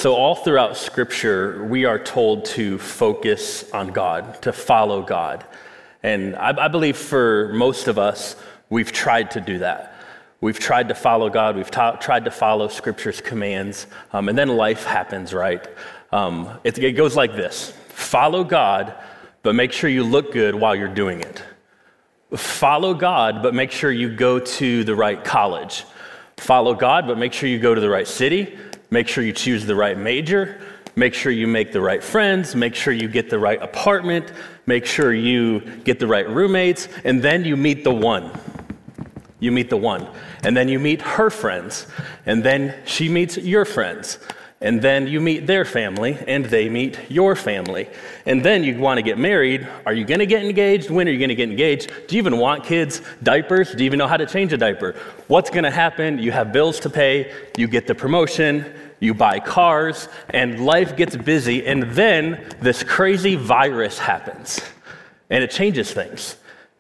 So all throughout Scripture, we are told to focus on God, to follow God. And I believe for most of us, we've tried to do that. We've tried to follow God. We've tried to follow Scripture's commands. And then life happens, right? It goes like this. Follow God, but make sure you look good while you're doing it. Follow God, but make sure you go to the right college. Follow God, but make sure you go to the right city. Make sure you choose the right major. Make sure you make the right friends. Make sure you get the right apartment. Make sure you get the right roommates. And then you meet the one. You meet the one. And then you meet her friends. And then she meets your friends. And then you meet their family, and they meet your family. And then you want to get married. Are you going to get engaged? When are you going to get engaged? Do you even want kids? Diapers? Do you even know how to change a diaper? What's going to happen? You have bills to pay. You get the promotion. You buy cars. And life gets busy. And then this crazy virus happens. And it changes things.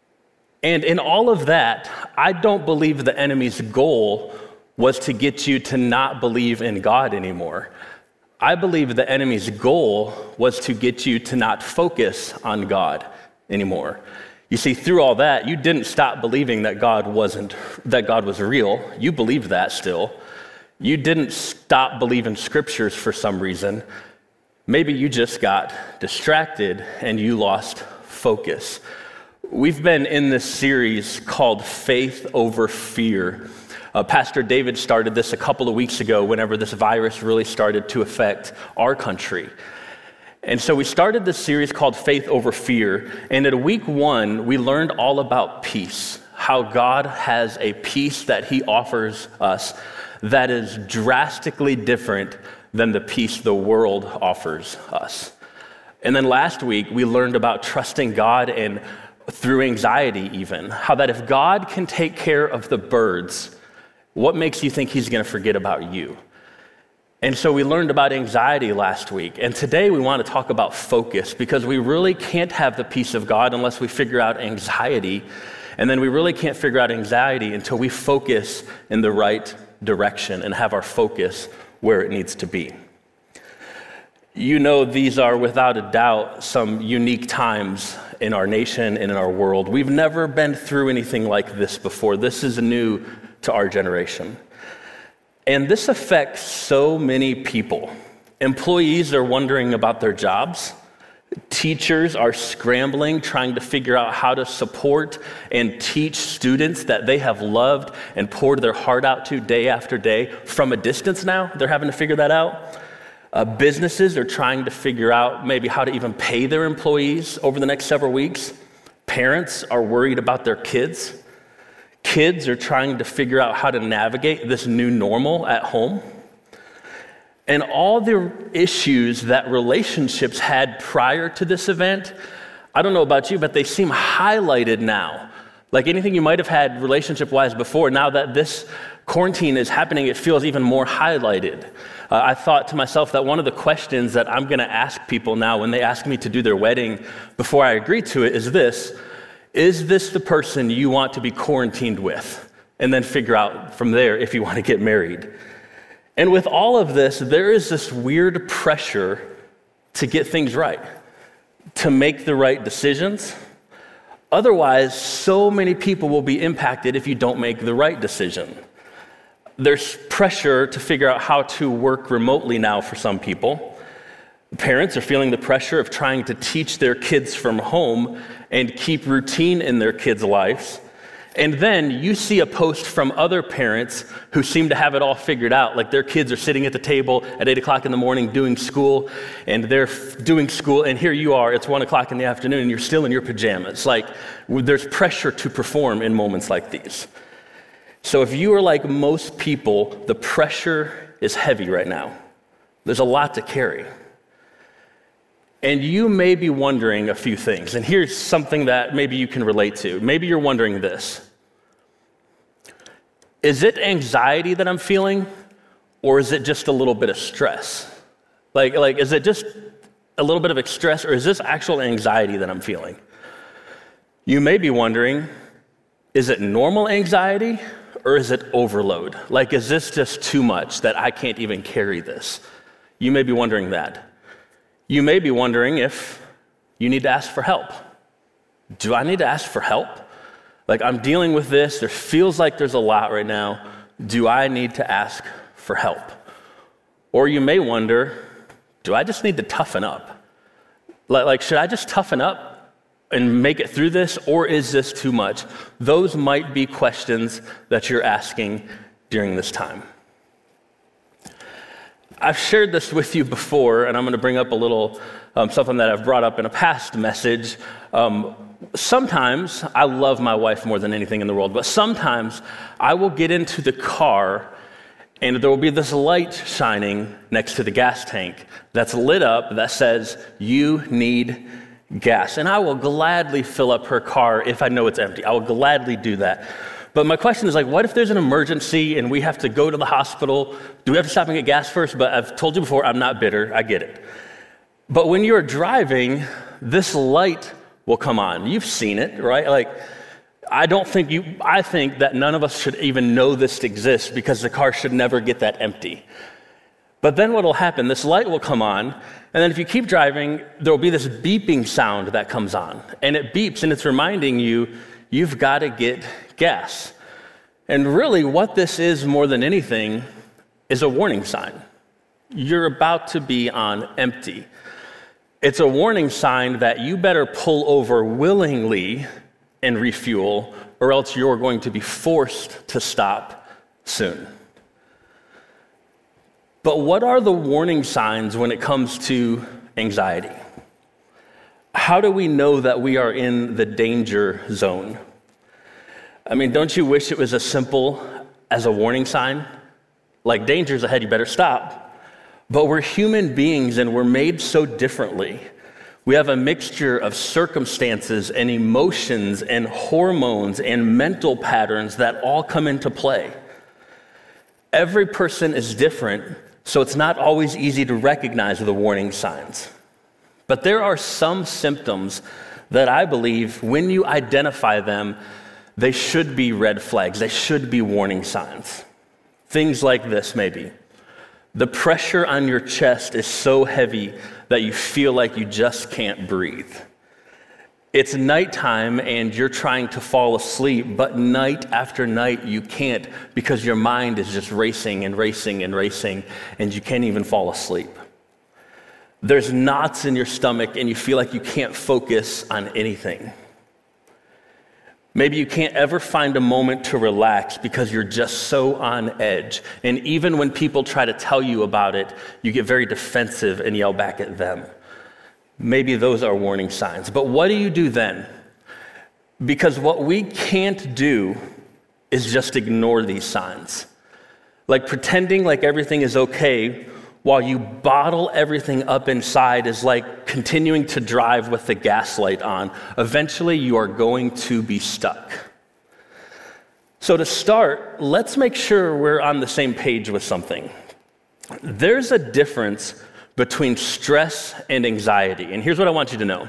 And in all of that, I don't believe the enemy's goal was to get you to not believe in God anymore. I believe the enemy's goal was to get you to not focus on God anymore. You see, through all that, you didn't stop believing that God was real. You believed that still. You didn't stop believing scriptures for some reason. Maybe you just got distracted and you lost focus. We've been in this series called Faith Over Fear. Pastor David started this a couple of weeks ago whenever this virus really started to affect our country. And so we started this series called Faith Over Fear. And at week 1, we learned all about peace, how God has a peace that he offers us that is drastically different than the peace the world offers us. And then last week, we learned about trusting God and through anxiety even, how that if God can take care of the birds, what makes you think he's going to forget about you? And so we learned about anxiety last week. And today we want to talk about focus because we really can't have the peace of God unless we figure out anxiety. And then we really can't figure out anxiety until we focus in the right direction and have our focus where it needs to be. You know, these are without a doubt some unique times in our nation and in our world. We've never been through anything like this before. This is new to our generation. And this affects so many people. Employees are wondering about their jobs. Teachers are scrambling, trying to figure out how to support and teach students that they have loved and poured their heart out to day after day from a distance now. They're having to figure that out. Businesses are trying to figure out maybe how to even pay their employees over the next several weeks. Parents are worried about their kids. Kids are trying to figure out how to navigate this new normal at home. And all the issues that relationships had prior to this event, I don't know about you, but they seem highlighted now. Like anything you might have had relationship-wise before, now that this quarantine is happening, it feels even more highlighted. I thought to myself that one of the questions that I'm going to ask people now when they ask me to do their wedding before I agree to it is this: is this the person you want to be quarantined with? And then figure out from there if you want to get married. And with all of this, there is this weird pressure to get things right, to make the right decisions. Otherwise, so many people will be impacted if you don't make the right decision. There's pressure to figure out how to work remotely now for some people. Parents are feeling the pressure of trying to teach their kids from home and keep routine in their kids' lives. And then you see a post from other parents who seem to have it all figured out, like their kids are sitting at the table at 8 o'clock in the morning doing school, and they're doing school, and here you are, it's 1 o'clock in the afternoon, and you're still in your pajamas. Like, there's pressure to perform in moments like these. So if you are like most people, the pressure is heavy right now. There's a lot to carry. And you may be wondering a few things. And here's something that maybe you can relate to. Maybe you're wondering this. Is it anxiety that I'm feeling? Or is it just a little bit of stress? Like is it just a little bit of stress? Or is this actual anxiety that I'm feeling? You may be wondering, is it normal anxiety? Or is it overload? Like, is this just too much that I can't even carry this? you may be wondering that. You may be wondering if you need to ask for help. Do I need to ask for help? Like, I'm dealing with this. There feels like there's a lot right now. Do I need to ask for help? Or you may wonder, do I just need to toughen up? Like, should I just toughen up and make it through this, or is this too much? Those might be questions that you're asking during this time. I've shared this with you before, and I'm going to bring up a little something that I've brought up in a past message. Sometimes, I love my wife more than anything in the world, but sometimes I will get into the car and there will be this light shining next to the gas tank that's lit up that says, "You need gas." And I will gladly fill up her car if I know it's empty. I will gladly do that. But my question is, like, what if there's an emergency and we have to go to the hospital? Do we have to stop and get gas first? But I've told you before, I'm not bitter. I get it. But when you're driving, this light will come on. You've seen it, right? Like, I think that none of us should even know this exists because the car should never get that empty. But then what will happen, this light will come on, and then if you keep driving, there will be this beeping sound that comes on. And it beeps, and it's reminding you, you've got to get gas. And really, what this is more than anything is a warning sign. You're about to be on empty. It's a warning sign that you better pull over willingly and refuel, or else you're going to be forced to stop soon. But what are the warning signs when it comes to anxiety? How do we know that we are in the danger zone? I mean, don't you wish it was as simple as a warning sign? Like, danger's ahead, you better stop. But we're human beings and we're made so differently. We have a mixture of circumstances and emotions and hormones and mental patterns that all come into play. Every person is different, so it's not always easy to recognize the warning signs. But there are some symptoms that I believe, when you identify them, they should be red flags. They should be warning signs. Things like this, maybe. The pressure on your chest is so heavy that you feel like you just can't breathe. It's nighttime and you're trying to fall asleep, but night after night you can't because your mind is just racing and racing and racing, and you can't even fall asleep. There's knots in your stomach and you feel like you can't focus on anything. Maybe you can't ever find a moment to relax because you're just so on edge. And even when people try to tell you about it, you get very defensive and yell back at them. Maybe those are warning signs. But what do you do then? Because what we can't do is just ignore these signs. Like, pretending like everything is okay while you bottle everything up inside is like continuing to drive with the gas light on. Eventually, you are going to be stuck. So to start, let's make sure we're on the same page with something. There's a difference between stress and anxiety, and here's what I want you to know.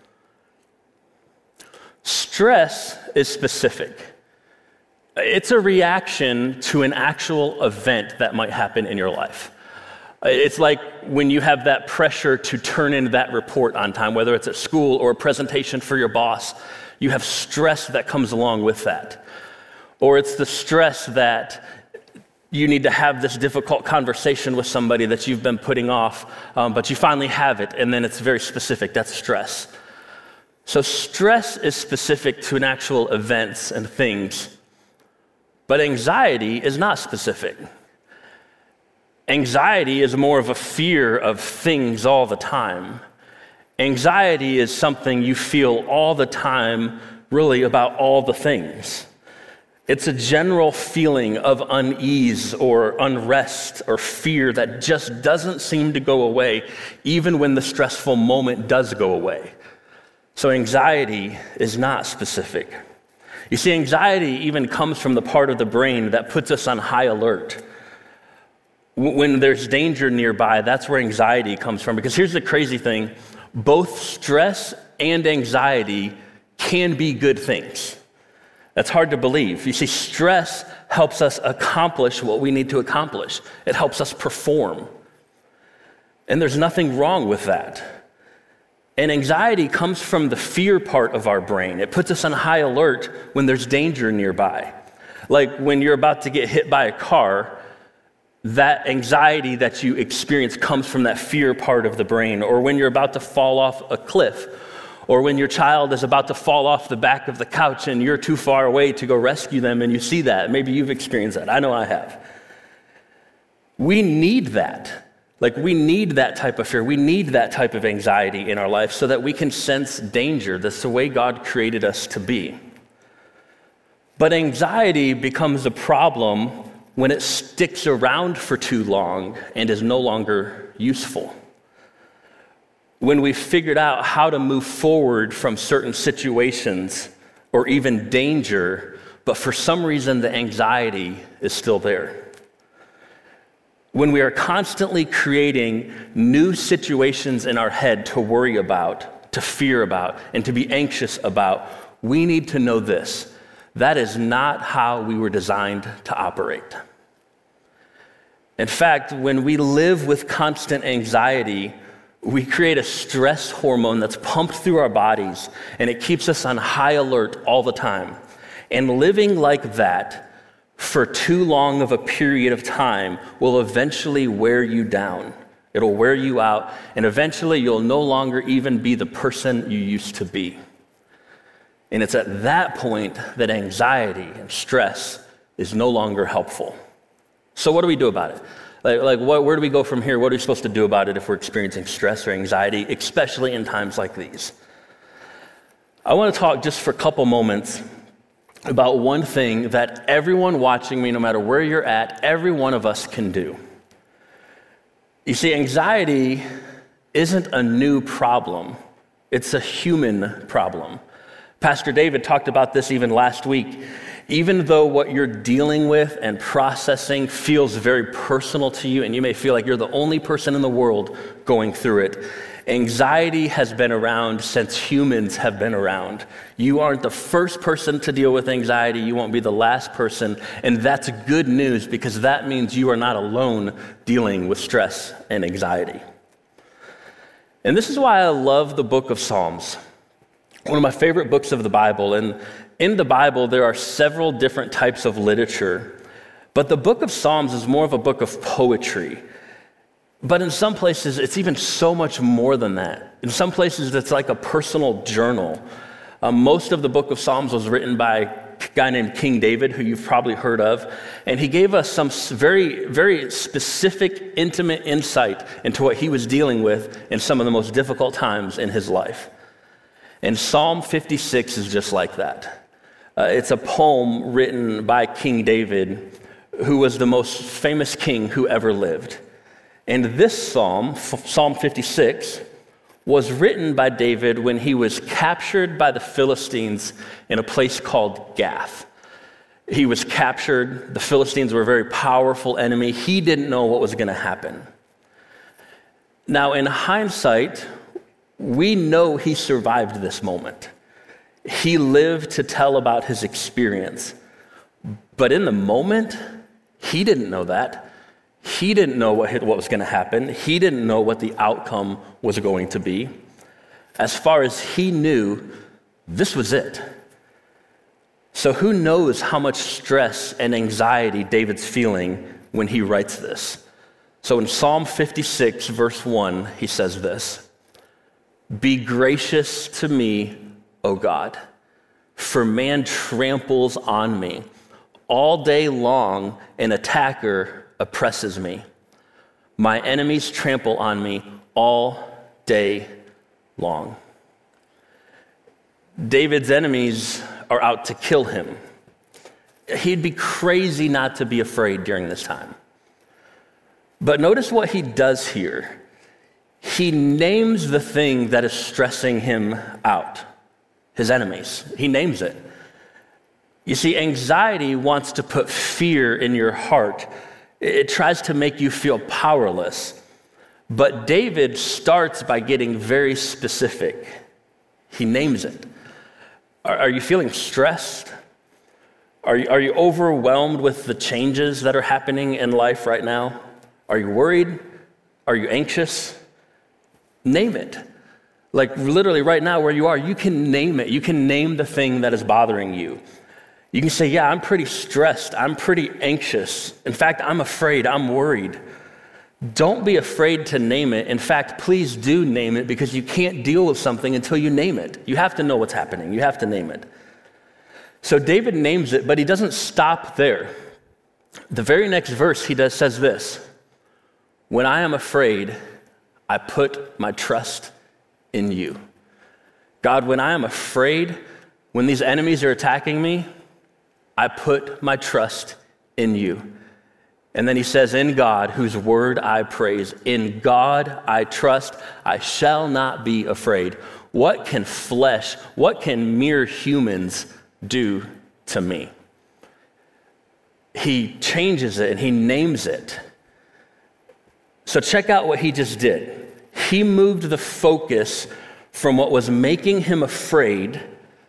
Stress is specific. It's a reaction to an actual event that might happen in your life. It's like when you have that pressure to turn in that report on time, whether it's at school or a presentation for your boss, you have stress that comes along with that. Or it's the stress that you need to have this difficult conversation with somebody that you've been putting off, but you finally have it, and then it's very specific. That's stress. So stress is specific to an actual events and things, but anxiety is not specific. Anxiety is more of a fear of things all the time. Anxiety is something you feel all the time, really about all the things. It's a general feeling of unease or unrest or fear that just doesn't seem to go away, even when the stressful moment does go away. So anxiety is not specific. You see, anxiety even comes from the part of the brain that puts us on high alert. When there's danger nearby, that's where anxiety comes from. Because here's the crazy thing, both stress and anxiety can be good things. That's hard to believe. You see, stress helps us accomplish what we need to accomplish. It helps us perform. And there's nothing wrong with that. And anxiety comes from the fear part of our brain. It puts us on high alert when there's danger nearby. Like when you're about to get hit by a car, that anxiety that you experience comes from that fear part of the brain. Or when you're about to fall off a cliff, or when your child is about to fall off the back of the couch and you're too far away to go rescue them and you see that. Maybe you've experienced that. I know I have. We need that. Like, we need that type of fear. We need that type of anxiety in our life so that we can sense danger. That's the way God created us to be. But anxiety becomes a problem when it sticks around for too long and is no longer useful. When we've figured out how to move forward from certain situations or even danger, but for some reason the anxiety is still there. When we are constantly creating new situations in our head to worry about, to fear about, and to be anxious about, we need to know this. That is not how we were designed to operate. In fact, when we live with constant anxiety, we create a stress hormone that's pumped through our bodies, and it keeps us on high alert all the time. And living like that for too long of a period of time will eventually wear you down. It'll wear you out, and eventually you'll no longer even be the person you used to be. And it's at that point that anxiety and stress is no longer helpful. So what do we do about it? Where do we go from here? What are we supposed to do about it if we're experiencing stress or anxiety, especially in times like these? I want to talk just for a couple moments about one thing that everyone watching me, no matter where you're at, every one of us can do. You see, anxiety isn't a new problem. It's a human problem. Pastor David talked about this even last week. Even though what you're dealing with and processing feels very personal to you, and you may feel like you're the only person in the world going through it, anxiety has been around since humans have been around. You aren't the first person to deal with anxiety. You won't be the last person. And that's good news because that means you are not alone dealing with stress and anxiety. And this is why I love the book of Psalms, one of my favorite books of the Bible. And in the Bible, there are several different types of literature, but the book of Psalms is more of a book of poetry. But in some places, it's even so much more than that. In some places, it's like a personal journal. Most of the book of Psalms was written by a guy named King David, who you've probably heard of, and he gave us some very, very specific, intimate insight into what he was dealing with in some of the most difficult times in his life. And Psalm 56 is just like that. It's a poem written by King David, who was the most famous king who ever lived. And this psalm, Psalm 56, was written by David when he was captured by the Philistines in a place called Gath. He was captured. The Philistines were a very powerful enemy. He didn't know what was going to happen. Now, in hindsight, we know he survived this moment. He lived to tell about his experience. But in the moment, he didn't know that. He didn't know what was going to happen. He didn't know what the outcome was going to be. As far as he knew, this was it. So who knows how much stress and anxiety David's feeling when he writes this? So in Psalm 56, verse 1, he says this: "Be gracious to me, O God, for man tramples on me. All day long an attacker oppresses me. My enemies trample on me all day long." David's enemies are out to kill him. He'd be crazy not to be afraid during this time. But notice what he does here. He names the thing that is stressing him out, his enemies. He names it. You see, anxiety wants to put fear in your heart. It tries to make you feel powerless. But David starts by getting very specific. He names it. Are you feeling stressed? Are you overwhelmed with the changes that are happening in life right now? Are you worried? Are you anxious? Name it. Like literally right now where you are, you can name it. You can name the thing that is bothering you. You can say, yeah, I'm pretty stressed. I'm pretty anxious. In fact, I'm afraid. I'm worried. Don't be afraid to name it. In fact, please do name it, because you can't deal with something until you name it. You have to know what's happening. You have to name it. So David names it, but he doesn't stop there. The very next verse says this: when I am afraid, I put my trust in you. God, when I am afraid, when these enemies are attacking me, I put my trust in you. And then he says, in God, whose word I praise, in God I trust, I shall not be afraid. What can flesh, what can mere humans do to me? He changes it and he names it. So check out what he just did. He moved the focus from what was making him afraid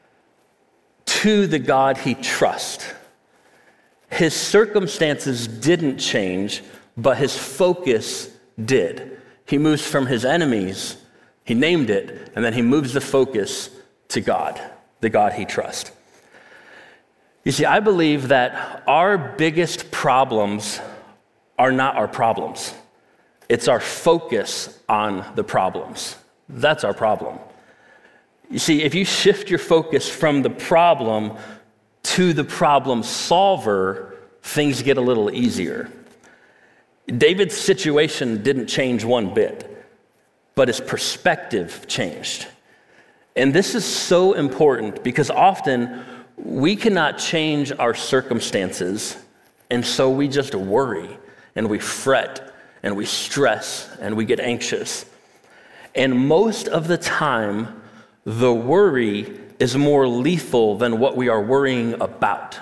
to the God he trusts. His circumstances didn't change, but his focus did. He moves from his enemies, he named it, and then he moves the focus to God, the God he trusts. You see, I believe that our biggest problems are not our problems. It's our focus on the problems. That's our problem. You see, if you shift your focus from the problem to the problem solver, things get a little easier. David's situation didn't change one bit, but his perspective changed. And this is so important because often we cannot change our circumstances, and so we just worry and we fret and we stress and we get anxious. And most of the time, the worry is more lethal than what we are worrying about.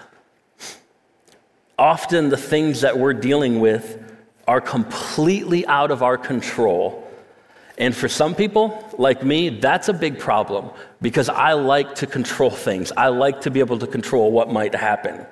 Often the things that we're dealing with are completely out of our control. And for some people, like me, that's a big problem because I like to control things. I like to be able to control what might happen.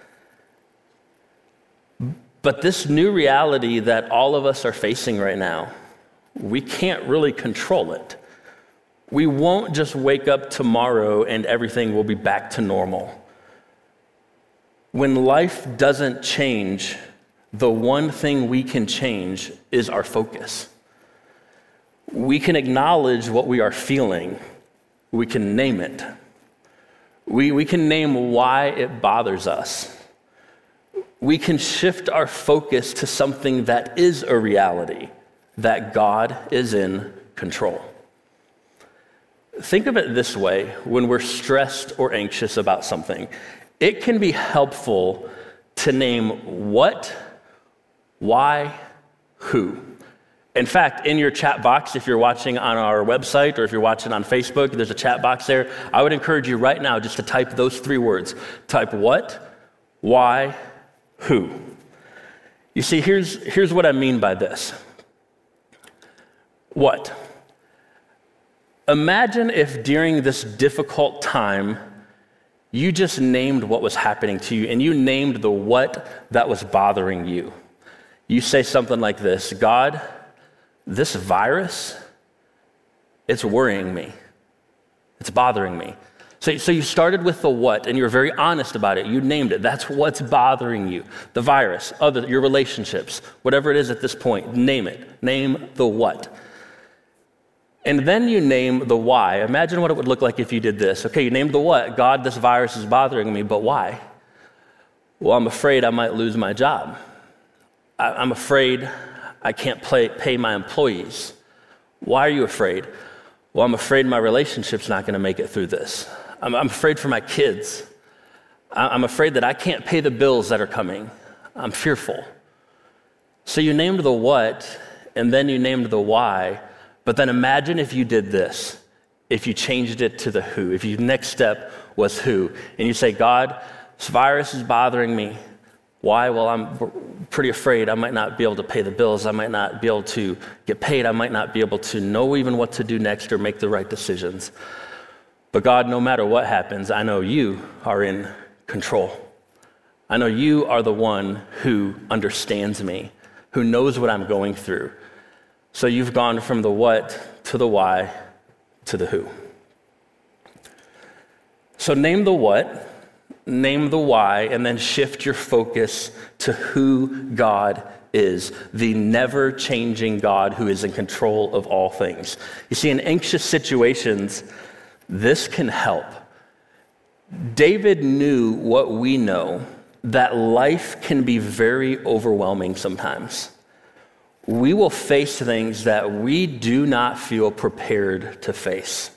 But this new reality that all of us are facing right now, we can't really control it. We won't just wake up tomorrow and everything will be back to normal. When life doesn't change, the one thing we can change is our focus. We can acknowledge what we are feeling. We can name it. We can name why it bothers us. We can shift our focus to something that is a reality, that God is in control. Think of it this way: when we're stressed or anxious about something, it can be helpful to name what, why, who. In fact, in your chat box, if you're watching on our website or if you're watching on Facebook, there's a chat box there. I would encourage you right now just to type those three words. Type what, why, who. You see, here's what I mean by this. What? Imagine if during this difficult time, you just named what was happening to you and you named the what that was bothering you. You say something like this: God, this virus, it's worrying me. It's bothering me. So you started with the what, and you're very honest about it. You named it. That's what's bothering you. The virus, your relationships, whatever it is at this point, name it. Name the what. And then you name the why. Imagine what it would look like if you did this. Okay, you named the what. God, this virus is bothering me, but why? Well, I'm afraid I might lose my job. I'm afraid I can't pay my employees. Why are you afraid? Well, I'm afraid my relationship's not going to make it through this. I'm afraid for my kids. I'm afraid that I can't pay the bills that are coming. I'm fearful. So you named the what, and then you named the why. But then imagine if you did this, if you changed it to the who, if your next step was who, and you say, God, this virus is bothering me. Why? Well, I'm pretty afraid I might not be able to pay the bills. I might not be able to get paid. I might not be able to know even what to do next or make the right decisions. But God, no matter what happens, I know you are in control. I know you are the one who understands me, who knows what I'm going through. So you've gone from the what to the why to the who. So name the what, name the why, and then shift your focus to who God is, the never-changing God who is in control of all things. You see, in anxious situations, this can help. David knew what we know, that life can be very overwhelming sometimes. We will face things that we do not feel prepared to face.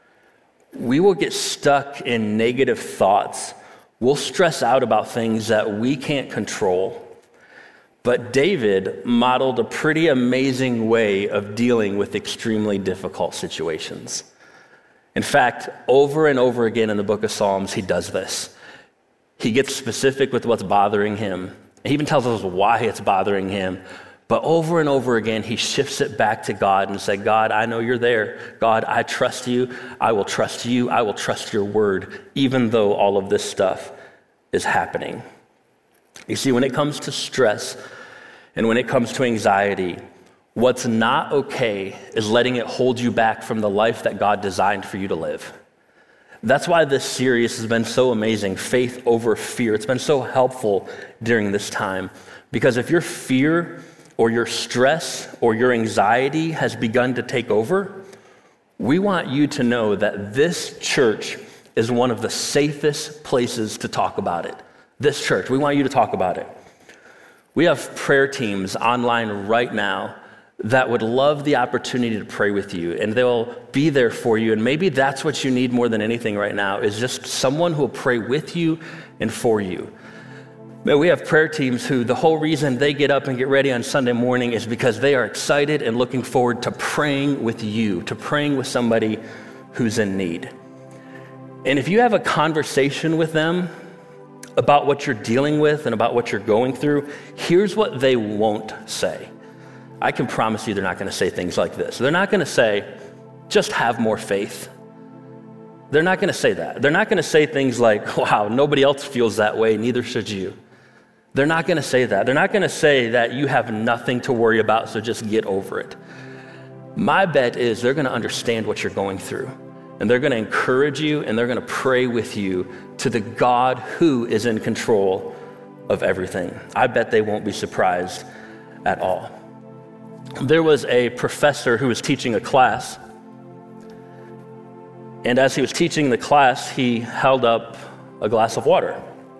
We will get stuck in negative thoughts. We'll stress out about things that we can't control. But David modeled a pretty amazing way of dealing with extremely difficult situations. In fact, over and over again in the book of Psalms, he does this. He gets specific with what's bothering him. He even tells us why it's bothering him. But over and over again, he shifts it back to God and says, God, I know you're there. God, I trust you. I will trust you. I will trust your word, even though all of this stuff is happening. You see, when it comes to stress and when it comes to anxiety, what's not okay is letting it hold you back from the life that God designed for you to live. That's why this series has been so amazing, Faith Over Fear. It's been so helpful during this time, because if your fear or your stress or your anxiety has begun to take over, we want you to know that this church is one of the safest places to talk about it. This church, we want you to talk about it. We have prayer teams online right now that would love the opportunity to pray with you, and they'll be there for you. And maybe that's what you need more than anything right now, is just someone who will pray with you and for you. But we have prayer teams who the whole reason they get up and get ready on Sunday morning is because they are excited and looking forward to praying with you, to praying with somebody who's in need. And if you have a conversation with them about what you're dealing with and about what you're going through, here's what they won't say. I can promise you they're not going to say things like this. They're not going to say, just have more faith. They're not going to say that. They're not going to say things like, wow, nobody else feels that way, neither should you. They're not going to say that. They're not going to say that you have nothing to worry about, so just get over it. My bet is they're going to understand what you're going through, and they're going to encourage you, and they're going to pray with you to the God who is in control of everything. I bet they won't be surprised at all. There was a professor who was teaching a class, and as he was teaching the class, he held up a glass of water.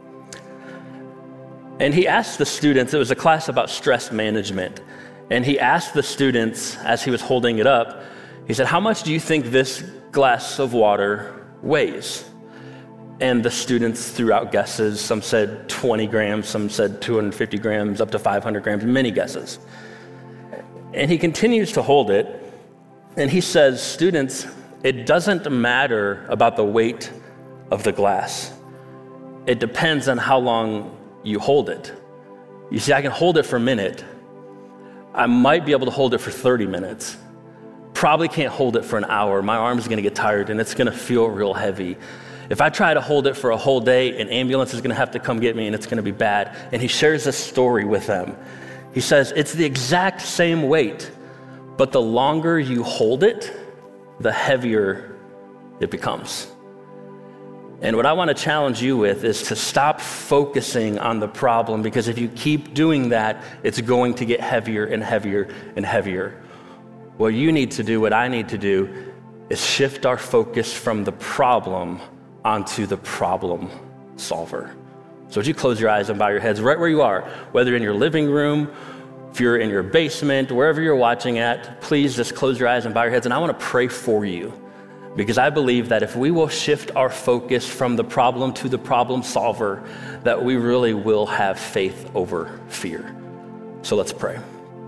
And he asked the students, it was a class about stress management, and he asked the students as he was holding it up, he said, how much do you think this glass of water weighs? And the students threw out guesses. Some said 20 grams, some said 250 grams, up to 500 grams, many guesses. And he continues to hold it, and he says, students, it doesn't matter about the weight of the glass. It depends on how long you hold it. You see, I can hold it for a minute. I might be able to hold it for 30 minutes. Probably can't hold it for an hour. My arm's gonna get tired and it's gonna feel real heavy. If I try to hold it for a whole day, an ambulance is gonna have to come get me and it's gonna be bad. And he shares this story with them. He says, it's the exact same weight, but the longer you hold it, the heavier it becomes. And what I want to challenge you with is to stop focusing on the problem, because if you keep doing that, it's going to get heavier and heavier and heavier. What you need to do, what I need to do, is shift our focus from the problem onto the problem solver. So would you close your eyes and bow your heads right where you are, whether in your living room, if you're in your basement, wherever you're watching at, please just close your eyes and bow your heads. And I want to pray for you, because I believe that if we will shift our focus from the problem to the problem solver, that we really will have faith over fear. So let's pray.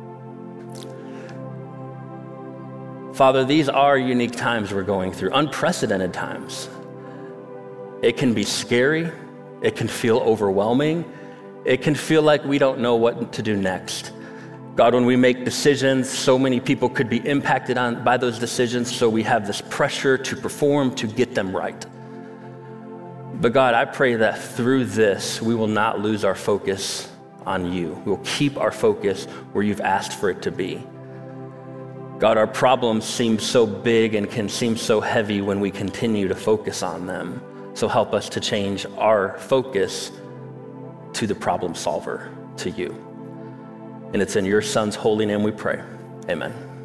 Father, these are unique times we're going through, unprecedented times. It can be scary. It can feel overwhelming. It can feel like we don't know what to do next. God, when we make decisions, so many people could be impacted by those decisions, so we have this pressure to perform, to get them right. But God, I pray that through this, we will not lose our focus on you. We will keep our focus where you've asked for it to be. God, our problems seem so big and can seem so heavy when we continue to focus on them. So help us to change our focus to the problem solver, to you. And it's in your Son's holy name we pray. Amen.